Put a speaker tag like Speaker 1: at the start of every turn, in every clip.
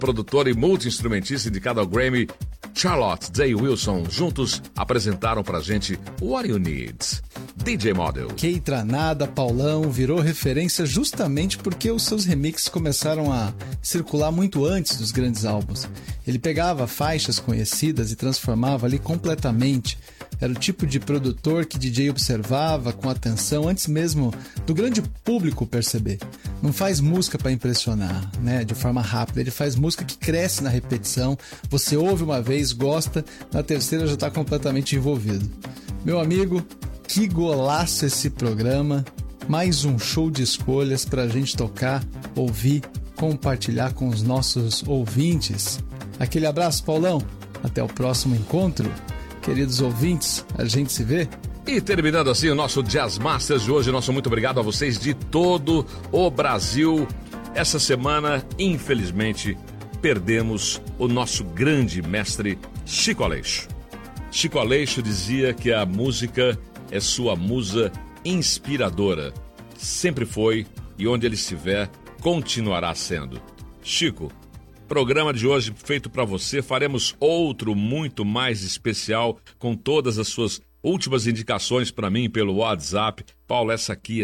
Speaker 1: produtor e multi-instrumentista indicado ao Grammy, Charlotte Day Wilson, juntos apresentaram pra gente What You Need, DJ Model.
Speaker 2: Keitranada, Paulão, virou referência justamente porque os seus remixes começaram a circular muito antes dos grandes álbuns. Ele pegava faixas conhecidas e transformava ali completamente. Era o tipo de produtor que DJ observava com atenção antes mesmo do grande público perceber. Não faz música para impressionar, né, de forma rápida. Ele faz música que cresce na repetição. Você ouve uma vez, gosta, na terceira já está completamente envolvido. Meu amigo, que golaço esse programa. Mais um show de escolhas para a gente tocar, ouvir, compartilhar com os nossos ouvintes. Aquele abraço, Paulão. Até o próximo encontro. Queridos ouvintes, a gente se vê.
Speaker 1: E terminando assim o nosso Jazz Masters de hoje, nosso muito obrigado a vocês de todo o Brasil. Essa semana, infelizmente, perdemos o nosso grande mestre Chico Aleixo. Chico Aleixo dizia que a música é sua musa inspiradora. Sempre foi e onde ele estiver, continuará sendo. Chico, programa de hoje feito para você, faremos outro muito mais especial com todas as suas últimas indicações para mim pelo WhatsApp. Paulo, essa aqui.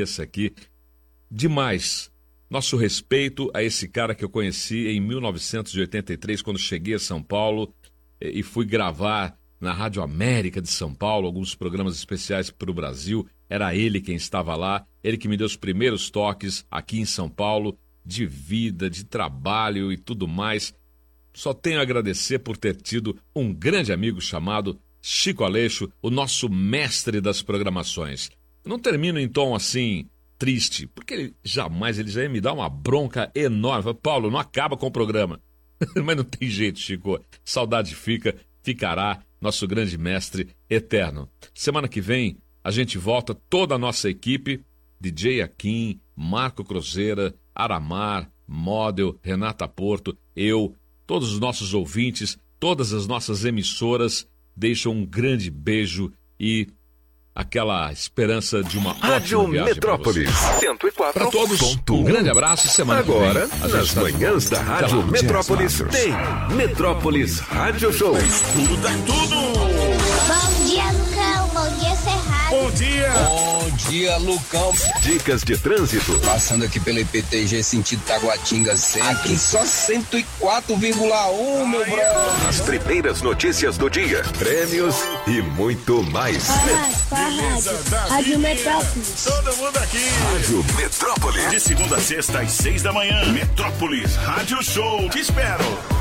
Speaker 1: Demais. Nosso respeito a esse cara que eu conheci em 1983, quando cheguei a São Paulo e fui gravar na Rádio América de São Paulo, alguns programas especiais para o Brasil. Era ele quem estava lá, ele que me deu os primeiros toques aqui em São Paulo, de vida, de trabalho e tudo mais. Só tenho a agradecer por ter tido um grande amigo chamado Chico Aleixo, o nosso mestre das programações. Eu não termino em tom assim, triste, porque ele já ia me dar uma bronca enorme. Paulo, não acaba com o programa. Mas não tem jeito, Chico. Saudade ficará nosso grande mestre eterno. Semana que vem a gente volta, toda a nossa equipe, DJ Akin, Marco Cruzeira, Aramar, Model, Renata Porto, eu, todos os nossos ouvintes, todas as nossas emissoras deixam um grande beijo e aquela esperança de uma
Speaker 3: Rádio
Speaker 1: ótima viagem
Speaker 3: Metrópolis 104.
Speaker 1: Para todos, um grande abraço e semana
Speaker 3: agora,
Speaker 1: que vem,
Speaker 3: nas manhãs da Rádio Metrópolis, tem Metrópolis Rádio Show.
Speaker 4: Tudo é tudo!
Speaker 5: Bom dia, Lucão. Bom dia, Cerrado.
Speaker 4: Bom dia!
Speaker 6: Bom dia, Lucão.
Speaker 3: Dicas de trânsito.
Speaker 6: Passando aqui pela IPTG, sentido Taguatinga Centro. Aqui só 104,1, meu brother.
Speaker 3: As primeiras notícias do dia. Prêmios e muito mais.
Speaker 5: Rádio Metrópolis.
Speaker 4: Todo mundo aqui!
Speaker 3: Rádio Metrópolis.
Speaker 4: De segunda a sexta às 6 da manhã. Metrópolis Rádio Show. Te espero!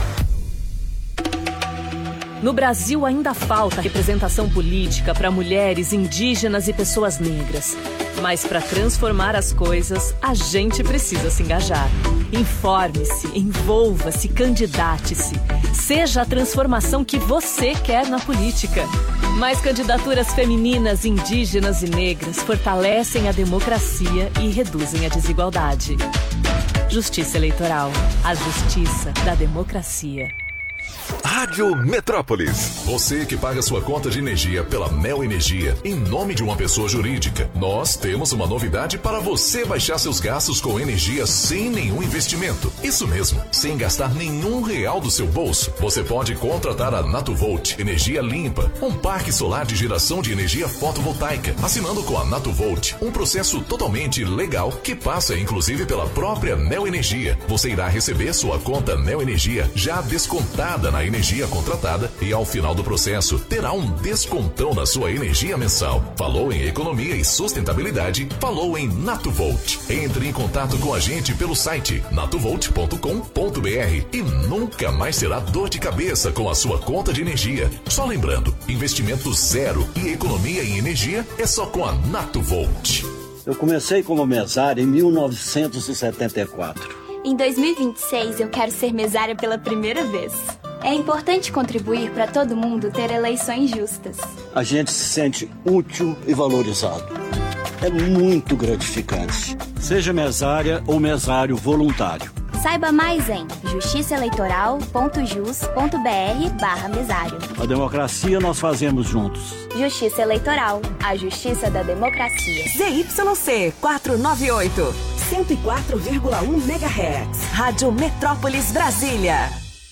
Speaker 7: No Brasil ainda falta representação política para mulheres, indígenas e pessoas negras. Mas para transformar as coisas, a gente precisa se engajar. Informe-se, envolva-se, candidate-se. Seja a transformação que você quer na política. Mais candidaturas femininas, indígenas e negras fortalecem a democracia e reduzem a desigualdade. Justiça Eleitoral. A justiça da democracia.
Speaker 3: Rádio Metrópolis.
Speaker 8: Você que paga sua conta de energia pela Mel Energia em nome de uma pessoa jurídica, nós temos uma novidade para você baixar seus gastos com energia sem nenhum investimento. Isso mesmo, sem gastar nenhum real do seu bolso. Você pode contratar a Natuvolt Energia Limpa, um parque solar de geração de energia fotovoltaica, assinando com a Natuvolt, um processo totalmente legal que passa inclusive pela própria Mel Energia. Você irá receber sua conta Mel Energia já descontada na energia contratada e ao final do processo terá um descontão na sua energia mensal. Falou em economia e sustentabilidade, falou em Natuvolt. Entre em contato com a gente pelo site natuvolt.com.br e nunca mais terá dor de cabeça com a sua conta de energia. Só lembrando, investimento zero e economia em energia é só com a Natuvolt.
Speaker 9: Eu comecei como mesário em 1974.
Speaker 10: Em 2026 eu quero ser mesária pela primeira vez. É importante contribuir para todo mundo ter eleições justas.
Speaker 9: A gente se sente útil e valorizado. É muito gratificante. Seja mesária ou mesário voluntário.
Speaker 10: Saiba mais em justiçaeleitoral.jus.br/mesário.
Speaker 9: A democracia nós fazemos juntos.
Speaker 10: Justiça Eleitoral, a justiça da democracia.
Speaker 11: ZYC 498, 104,1 MHz. Rádio Metrópolis Brasília.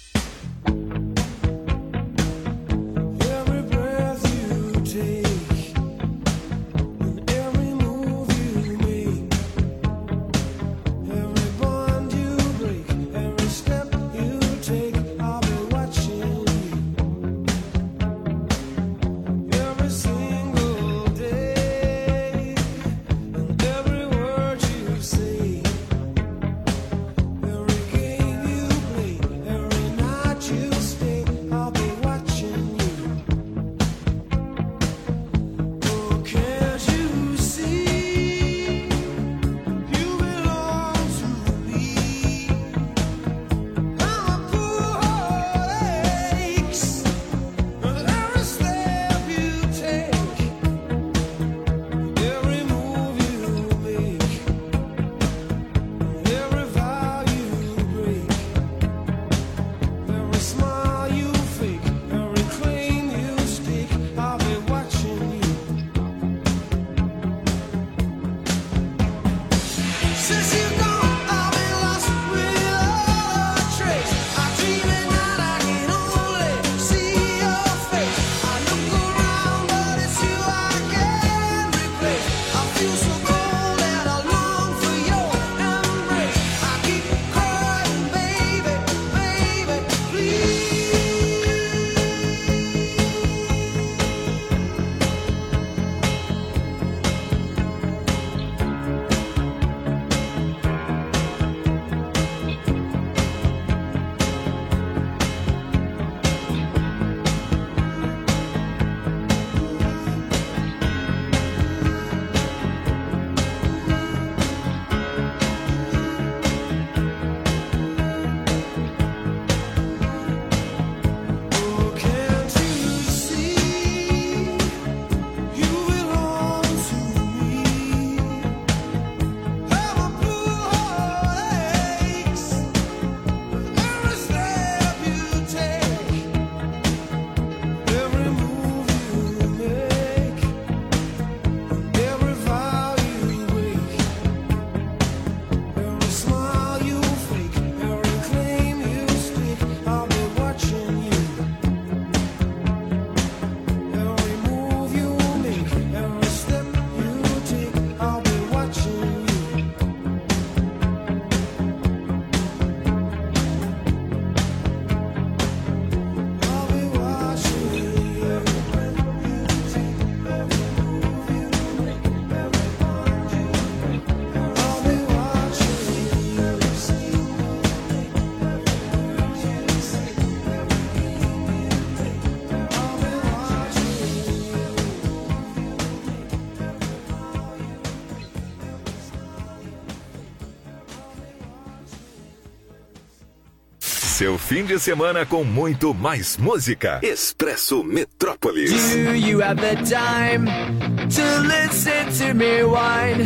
Speaker 8: Seu fim de semana com muito mais música. Expresso Metrópolis.
Speaker 12: Do you have the time to listen to me whine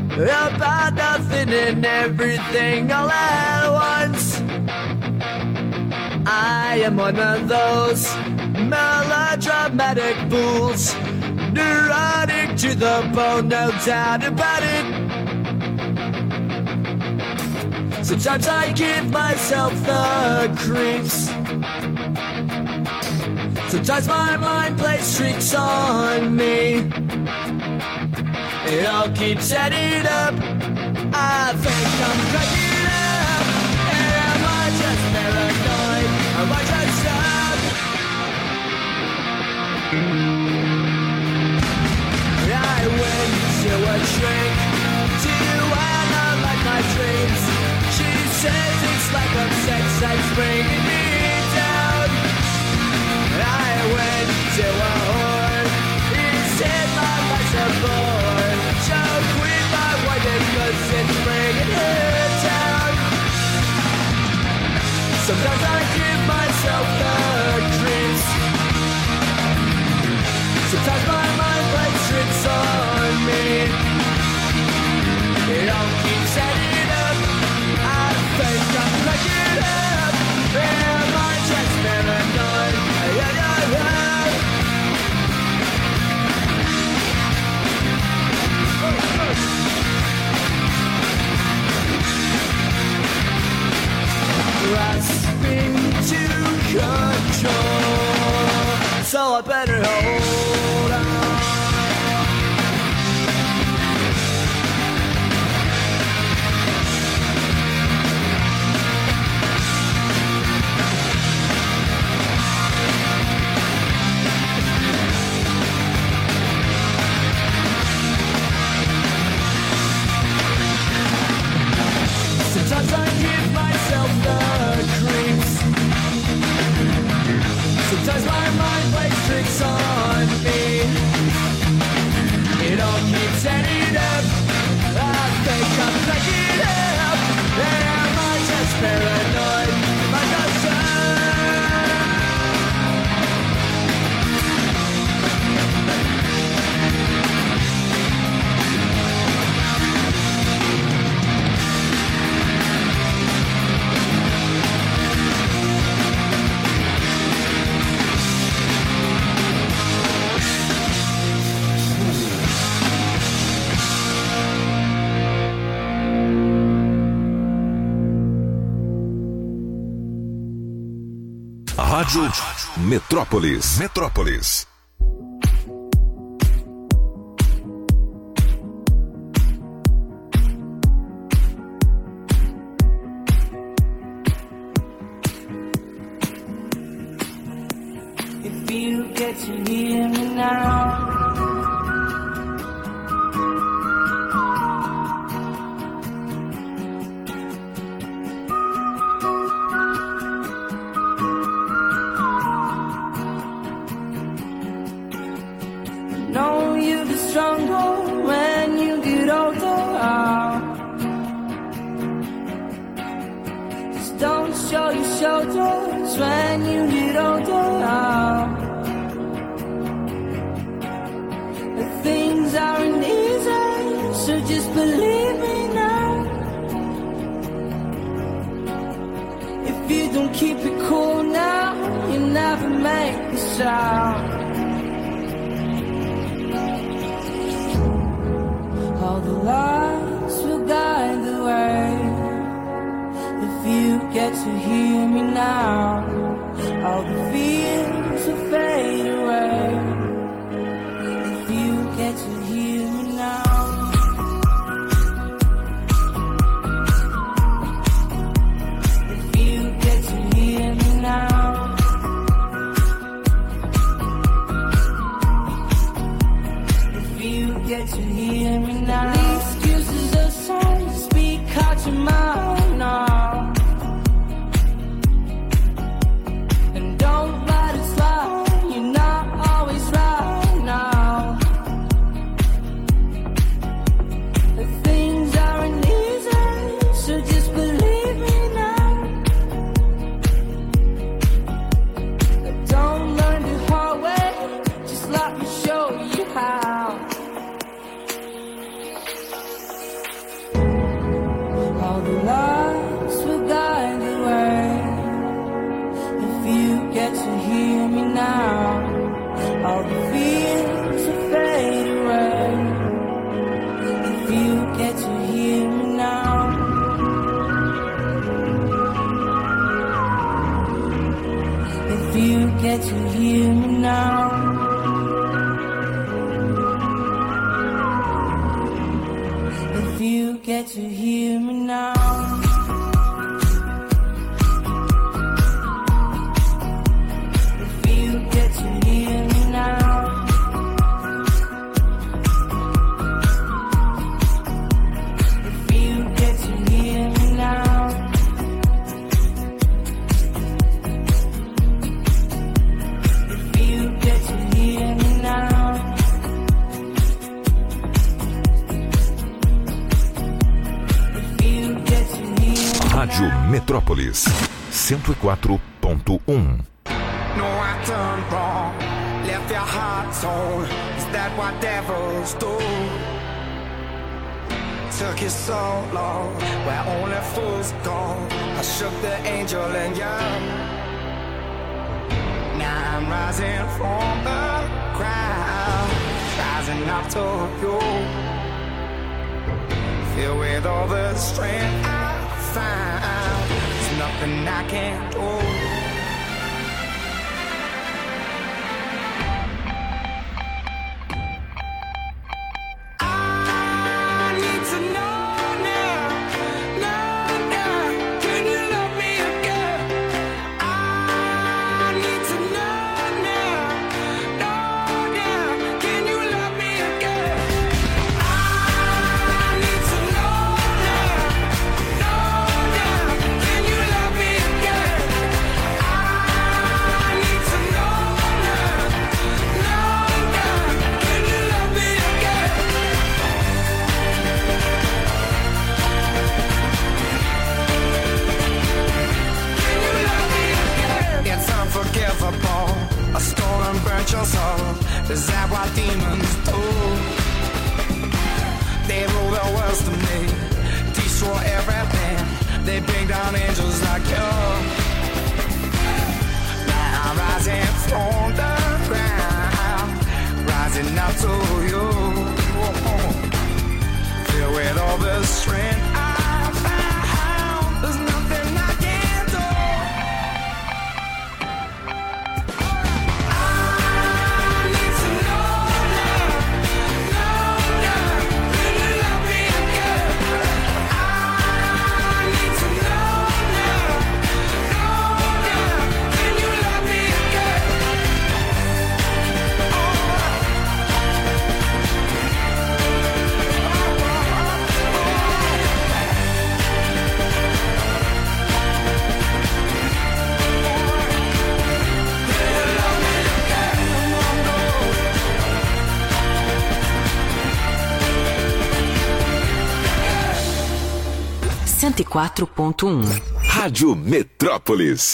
Speaker 12: about nothing and everything all at once? I am one of those melodramatic fools, neurotic to the bone, no doubt about it. Sometimes I give myself the creeps. Sometimes my mind plays tricks on me. It all keeps adding up. I think I'm cracking up. Am I just paranoid? Am I just stuck? I went to a shrink to analyze my dreams. She says it's like a sex that's bringing me down. I went to a whore. He said my life's a bore. So quit my wife because it's bringing her down. Sometimes I give myself the creeps. Sometimes my mind plays tricks on me. It all keeps adding up. I think I'm cracking up. Am I just paranoid? I better hold on. Sometimes I give myself the creeps. Sometimes my mind plays tricks on me. It all keeps ending up. I think I'm breaking up. Am I just paranoid? Am I concerned?
Speaker 3: Rádio Metrópolis. Metrópolis.
Speaker 12: If you get to hear me now. Know you'll be stronger when you get older. Just don't show your shoulders when you get older. The things aren't easy, so just believe me now. If you don't keep it cool now, you'll never make a sound. All the lights will guide the way. If you get to hear me now, all the fears will fade away. If you get to hear me now. If you get to hear me now. If you get to hear me now. The excuses are so speak out your mouth now. And don't let it slide, you're not always right now. The things aren't easy, so just believe me now. Don't learn the hard way, just let me show you how. All the lights will guide the way. If you get to hear me now, all the fears will fade away. If you get to hear me now. If you get to hear me now. If you get to hear me now. If you get to hear me now. If you get to hear me now. If you get to hear me now.
Speaker 3: Rádio Metrópolis 104.1.
Speaker 13: No, I turned wrong, left your heart torn. Is that what devils do? Took you so long, where only fools go. I shook the angel and young. Now I'm rising from the crowd, rising up to you. Filled with all the strength I found, there's nothing I can't do. demons do. They rule the world to me, destroy everything. They bring down angels like you. Now I'm rising from the ground, rising up to you. Filled with all the strength I found, there's nothing I can do. I need to know now, can you love me again? I need to know now, can you love me again?
Speaker 3: Rádio Metrópolis.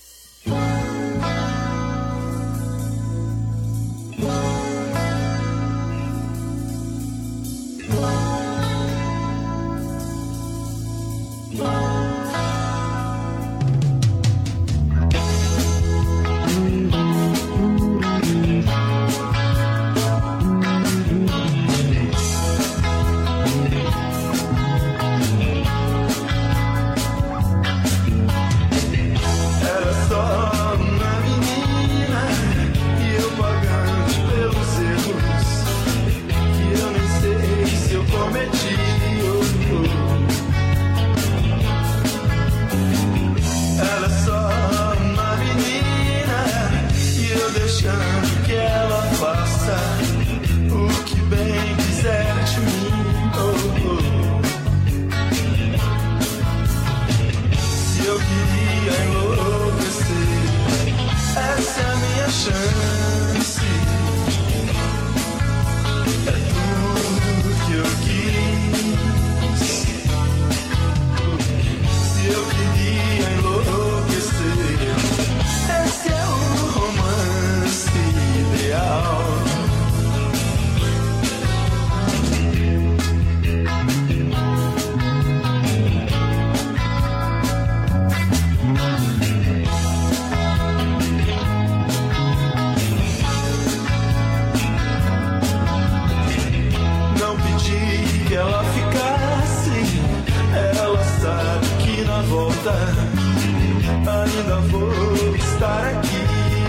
Speaker 12: Ainda vou estar aqui.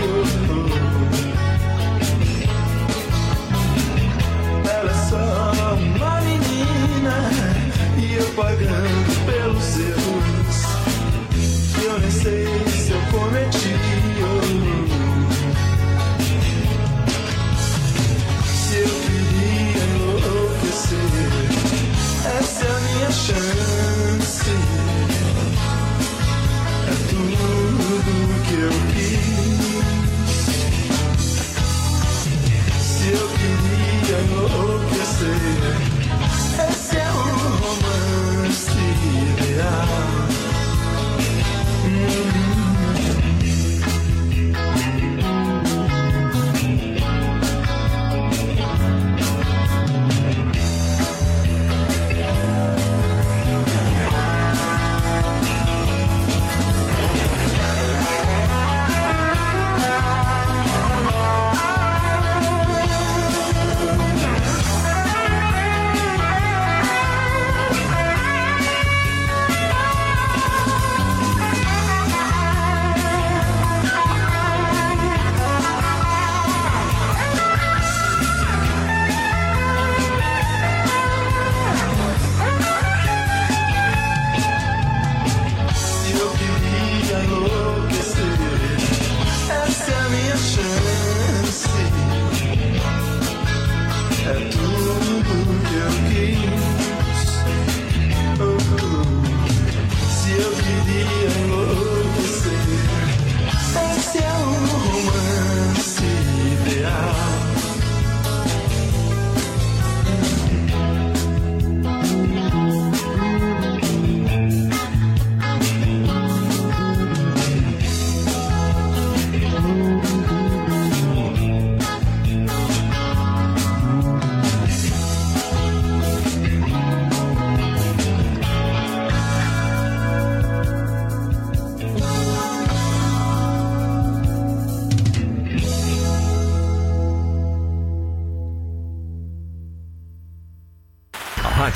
Speaker 12: Ela é só uma menina e eu pagando pelos erros que eu nem sei se eu cometi. Se eu queria enlouquecer, essa é a minha chance. É tudo que eu quis. Se eu queria enlouquecer, esse é o romance.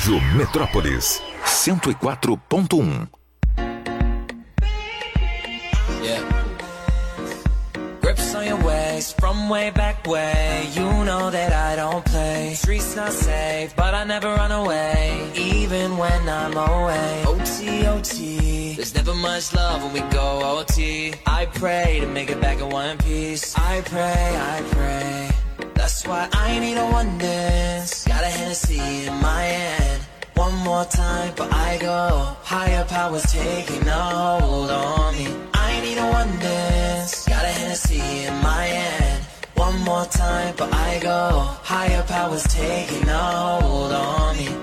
Speaker 3: Rádio Metrópolis 104.1.
Speaker 12: Grips on your waist from way back way. You know that I don't play. Streets not safe, but I never run away, even when I'm away. OT, OT. There's never much love when we go OT. I pray to make it back in one piece. I pray. That's why I need a one dance. Got a Hennessy in my hand. One more time, but I go. Higher powers taking a hold on me. I need a one dance. Got a Hennessy in my hand. One more time, but I go. Higher powers taking a hold on me.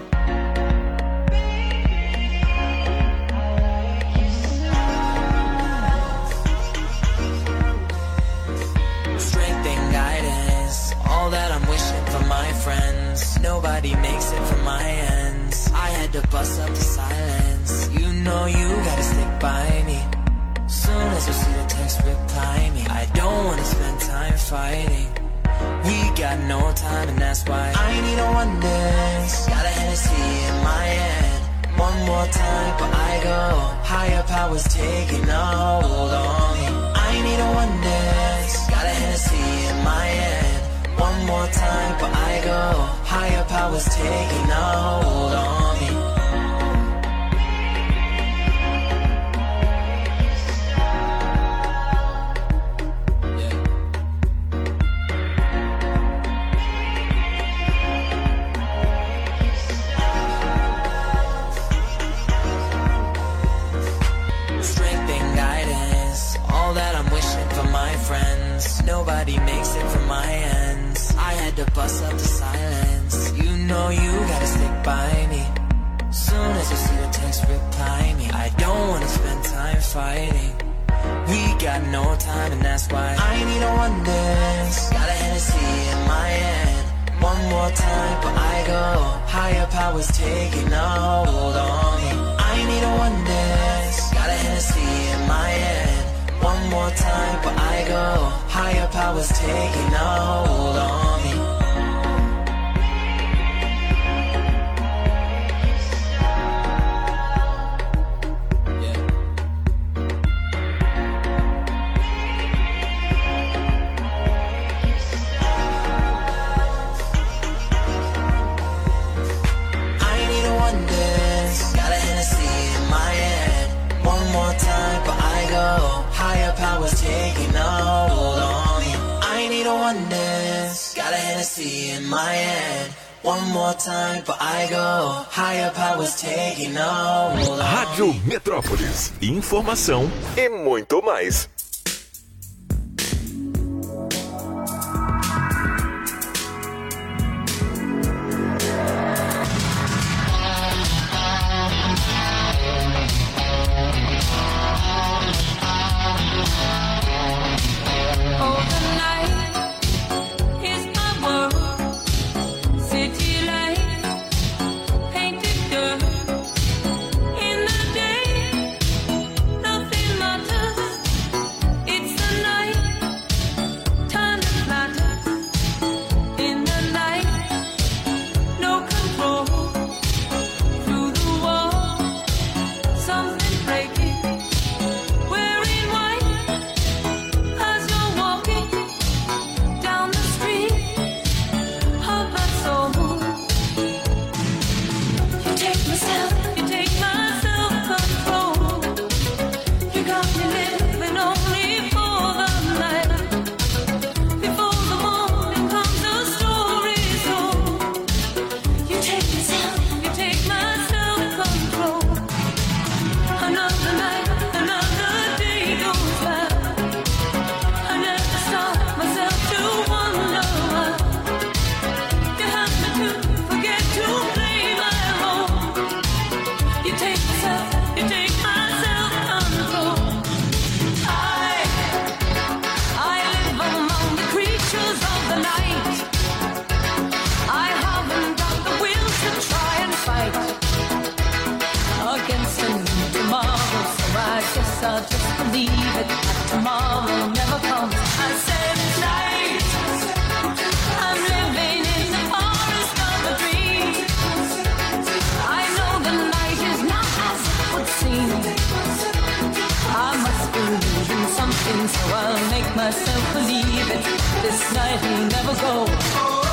Speaker 12: Strength and guidance, all that I'm wishing for my friends. Nobody makes it from my ends. I had to bust up the silence. You know you gotta stick by me. Soon as you see the text, reply me. I don't wanna spend time fighting. We got no time, and that's why I need a one dance. Got a Hennessy in my hand. One more time, but I go. Higher powers taking a hold on me. I need a one dance. Got a Hennessy in my hand. One more time, but I go. Higher powers taking a hold on me. Nobody makes it from my ends. I had to bust up the silence. You know you gotta stick by me. Soon as you see the text, reply me. I don't wanna spend time fighting. We got no time, and that's why I need a one dance. Got a Hennessy in my hand. One more time, but I go. Higher powers taking a hold on me. I need a one dance. Got a Hennessy in my hand. One more time, but I go. Higher powers taking a hold on me. I need a one dance. Got a Hennessy in my hand. One more time, but I go. Higher powers taking a hold on me. I need a one dance. Got a Hennessy in my hand. One more time, but I go. Higher powers taking a hold on me.
Speaker 3: Rádio Metrópolis. Informação e muito mais.
Speaker 12: believe in something, so I'll make myself believe it. This night will never go.